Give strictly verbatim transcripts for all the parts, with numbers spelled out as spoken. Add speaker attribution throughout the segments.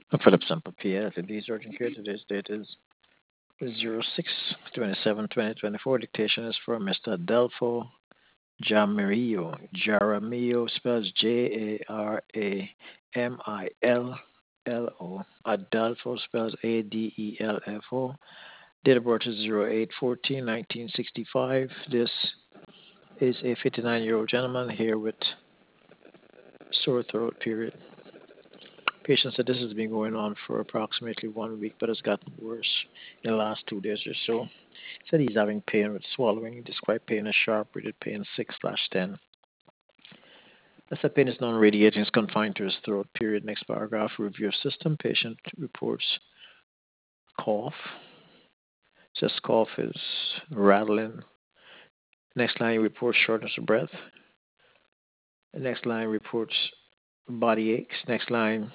Speaker 1: Philip Sample P L, today's urgent care. Today's date is zero six twenty-seven twenty twenty-four. Dictation is for Mister Adelfo Jaramillo. Jaramillo spells J A R A M I L L O. Adelfo spells A D E L F O. Date of birth is zero eight fourteen nineteen sixty-five. This is a fifty-nine year old gentleman here with sore throat period. Patient said this has been going on for approximately one week, but it's gotten worse in the last two days or so. Said he's having pain with swallowing. He described pain as sharp, rated pain six slash ten. As the pain is non-radiating, is confined to his throat. Period. Next paragraph. Review of system. Patient reports cough. Says cough is rattling. Next line reports shortness of breath. The next line reports body aches. Next line,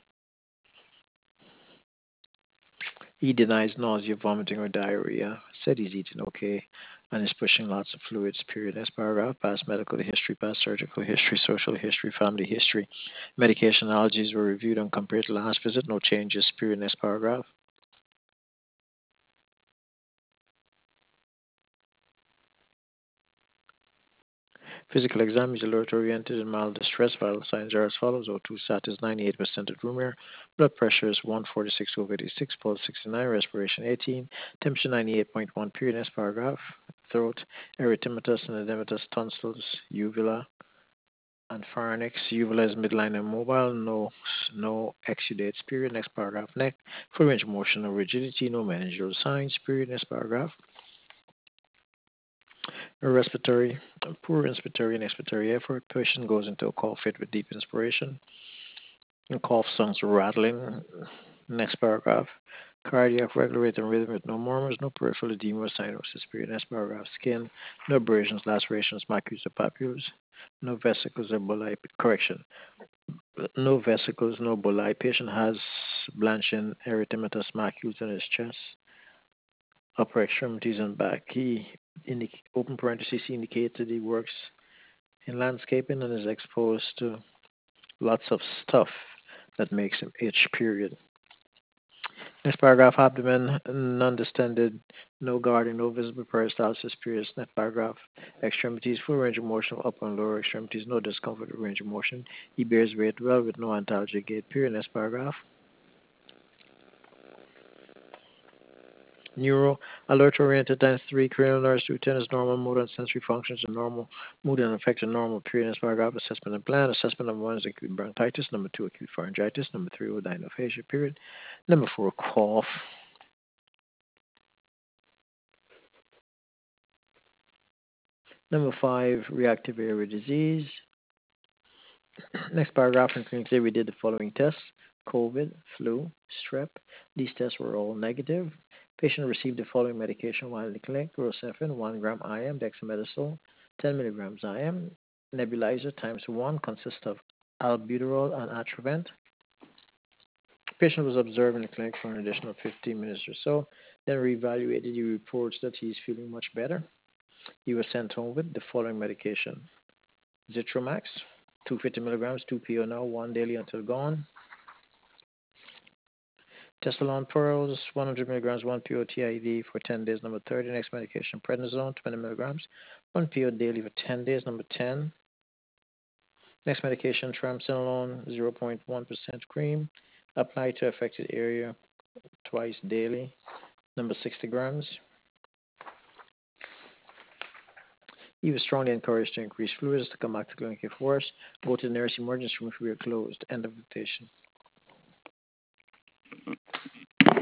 Speaker 1: he denies nausea, vomiting, or diarrhea. Said he's eating okay and is pushing lots of fluids. Period. Next paragraph. Past medical history, past surgical history, social history, family history. Medication allergies were reviewed and compared to last visit. No changes. Period. Next paragraph. Physical exam is alert oriented and mild distress. Vital signs are as follows: O two sat is ninety-eight percent at room air. Blood pressure is one forty-six over eighty-six. Pulse sixty-nine. Respiration eighteen. Temperature ninety-eight point one. Period. Next paragraph. Throat, erythematous and edematous tonsils, uvula, and pharynx. Uvula is midline and mobile. No, no exudates. Period. Next paragraph. Neck, full range of motion or rigidity. No meningeal signs. Period. Next paragraph. Respiratory, poor respiratory and expiratory effort. Patient goes into a cough fit with deep inspiration. And cough sounds rattling. Next paragraph. Cardiac, regular rate and rhythm with no murmurs, no peripheral edema or cyanosis. Period. Next paragraph. Skin, no abrasions, lacerations, macules or papules. No vesicles or bullae. Correction. No vesicles, no bullae. Patient has blanching erythematous macules in his chest, upper extremities, and back. He, in open parentheses, he indicated he works in landscaping and is exposed to lots of stuff that makes him itch, period. Next paragraph, abdomen, non-distended, no guarding, no visible peristalsis, period. Next paragraph, extremities, full range of motion, upper and lower extremities, no discomfort with range of motion. He bears weight well with no antalgic gait, period. Next paragraph. Neuro, alert oriented times three, cranial nerves two ten is normal, motor and sensory functions are normal, mood and affect are normal, period. Next paragraph, assessment and plan. Assessment number one is acute bronchitis, number two, acute pharyngitis, number three, odynophagia, period. Number four, cough. Number five, reactive airway disease. Next paragraph, in clinically, we did the following tests: COVID, flu, strep. These tests were all negative. Patient received the following medication while in the clinic: Rosefin, one gram I M, dexamethasone, ten milligrams I M. Nebulizer times one consists of albuterol and Atrovent. Patient was observed in the clinic for an additional fifteen minutes or so, then reevaluated. He reports that he is feeling much better. He was sent home with the following medication: Zitromax, two hundred fifty milligrams, two P O now, one daily until gone. Tessalon pearls, one hundred milligrams, one P O T I D for ten days, number thirty. Next medication, prednisone, twenty milligrams, one P O daily for ten days, number ten. Next medication, triamcinolone, zero point one percent cream, applied to affected area twice daily, number sixty grams. He was strongly encouraged to increase fluids, to come back to clinic if worse, go to the nearest emergency room if we are closed. End of dictation.